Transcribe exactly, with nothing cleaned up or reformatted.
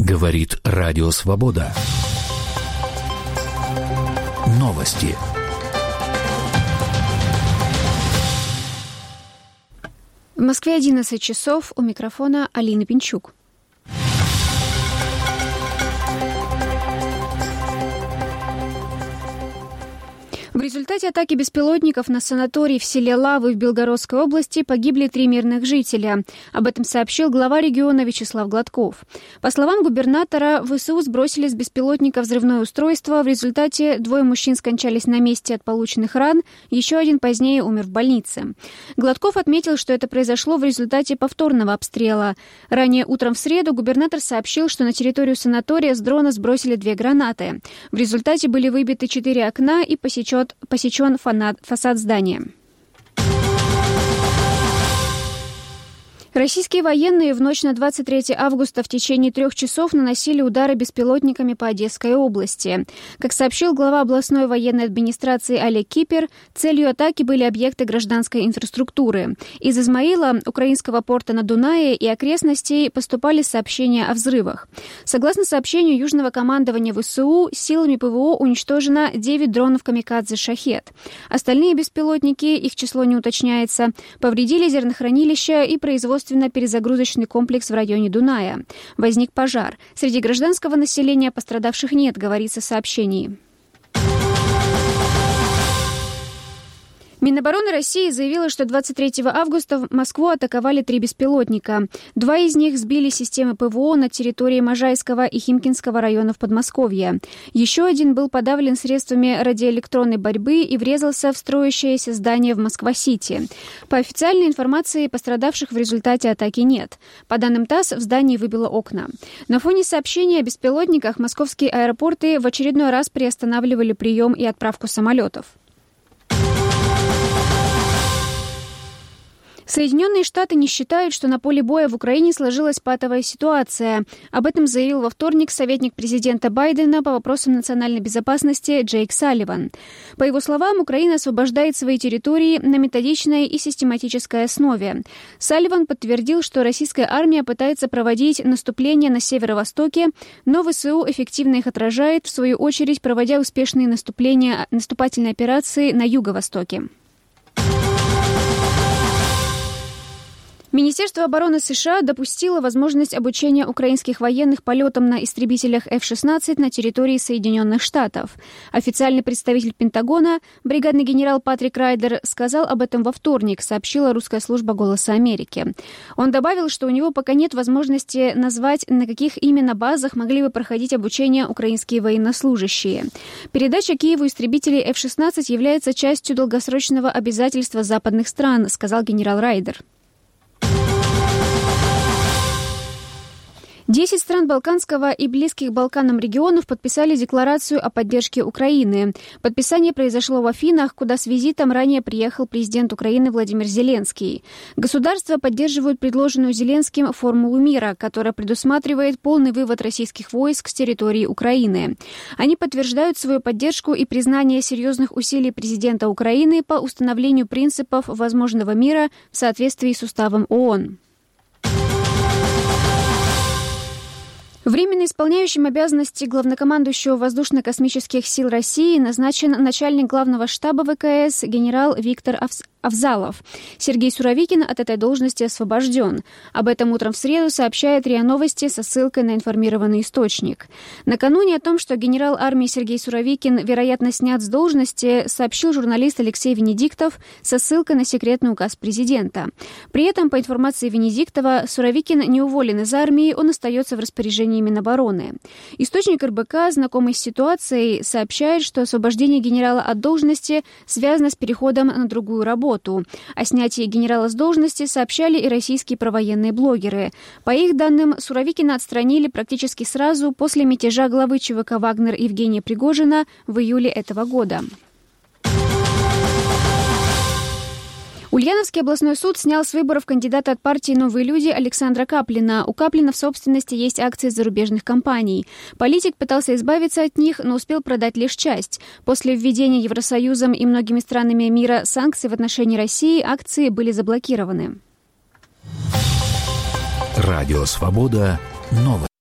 Говорит Радио Свобода. Новости. В Москве одиннадцать часов. У микрофона Алина Пинчук. В результате атаки беспилотников на санаторий в селе Лавы в Белгородской области погибли три мирных жителя. Об этом сообщил глава региона Вячеслав Гладков. По словам губернатора, ВСУ сбросили с беспилотника взрывное устройство. В результате двое мужчин скончались на месте от полученных ран, еще один позднее умер в больнице. Гладков отметил, что это произошло в результате повторного обстрела. Ранее утром в среду губернатор сообщил, что на территорию санатория с дрона сбросили две гранаты. В результате были выбиты четыре окна и посечен посечен фасад здания. Российские военные в ночь на двадцать третье августа в течение трех часов наносили удары беспилотниками по Одесской области. Как сообщил глава областной военной администрации Олег Кипер, целью атаки были объекты гражданской инфраструктуры. Из Измаила, украинского порта на Дунае и окрестностей поступали сообщения о взрывах. Согласно сообщению Южного командования ВСУ, силами ПВО уничтожено девять дронов камикадзе «Шахед». Остальные беспилотники, их число не уточняется, повредили зернохранилища и производство перезагрузочный комплекс в районе Дуная. Возник пожар. Среди гражданского населения пострадавших нет, говорится в сообщении. Минобороны России заявила, что двадцать третьего августа в Москву атаковали три беспилотника. Два из них сбили системы ПВО на территории Можайского и Химкинского районов Подмосковья. Еще один был подавлен средствами радиоэлектронной борьбы и врезался в строящееся здание в Москва-Сити. По официальной информации, пострадавших в результате атаки нет. По данным ТАСС, в здании выбило окна. На фоне сообщений о беспилотниках московские аэропорты в очередной раз приостанавливали прием и отправку самолетов. Соединенные Штаты не считают, что на поле боя в Украине сложилась патовая ситуация. Об этом заявил во вторник советник президента Байдена по вопросам национальной безопасности Джейк Салливан. По его словам, Украина освобождает свои территории на методичной и систематической основе. Салливан подтвердил, что российская армия пытается проводить наступления на северо-востоке, но ВСУ эффективно их отражает, в свою очередь проводя успешные наступления, наступательные операции на юго-востоке. Министерство обороны США допустило возможность обучения украинских военных полетам на истребителях эф шестнадцать на территории Соединенных Штатов. Официальный представитель Пентагона, бригадный генерал Патрик Райдер, сказал об этом во вторник, сообщила русская служба «Голоса Америки». Он добавил, что у него пока нет возможности назвать, на каких именно базах могли бы проходить обучение украинские военнослужащие. Передача Киеву истребителей эф шестнадцать является частью долгосрочного обязательства западных стран, сказал генерал Райдер. Десять стран Балканского и близких Балканам регионов подписали декларацию о поддержке Украины. Подписание произошло в Афинах, куда с визитом ранее приехал президент Украины Владимир Зеленский. Государства поддерживают предложенную Зеленским формулу мира, которая предусматривает полный вывод российских войск с территории Украины. Они подтверждают свою поддержку и признание серьезных усилий президента Украины по установлению принципов возможного мира в соответствии с уставом ООН. Временно исполняющим обязанности главнокомандующего Воздушно-космических сил России назначен начальник главного штаба ВКС генерал Виктор Авзалов. Сергей Суровикин от этой должности освобожден. Об этом утром в среду сообщает РИА Новости со ссылкой на информированный источник. Накануне о том, что генерал армии Сергей Суровикин, вероятно, снят с должности, сообщил журналист Алексей Венедиктов со ссылкой на секретный указ президента. При этом, по информации Венедиктова, Суровикин не уволен из армии, он остается в распоряжении Минобороны. Источник эр бэ ка, знакомый с ситуацией, сообщает, что освобождение генерала от должности связано с переходом на другую работу. О снятии генерала с должности сообщали и российские провоенные блогеры. По их данным, Суровикина отстранили практически сразу после мятежа главы ЧВК «Вагнер» Евгения Пригожина в июле этого года. Ульяновский областной суд снял с выборов кандидата от партии «Новые люди» Александра Каплина. У Каплина в собственности есть акции зарубежных компаний. Политик пытался избавиться от них, но успел продать лишь часть. После введения Евросоюзом и многими странами мира санкций в отношении России акции были заблокированы. Радио «Свобода». Новости.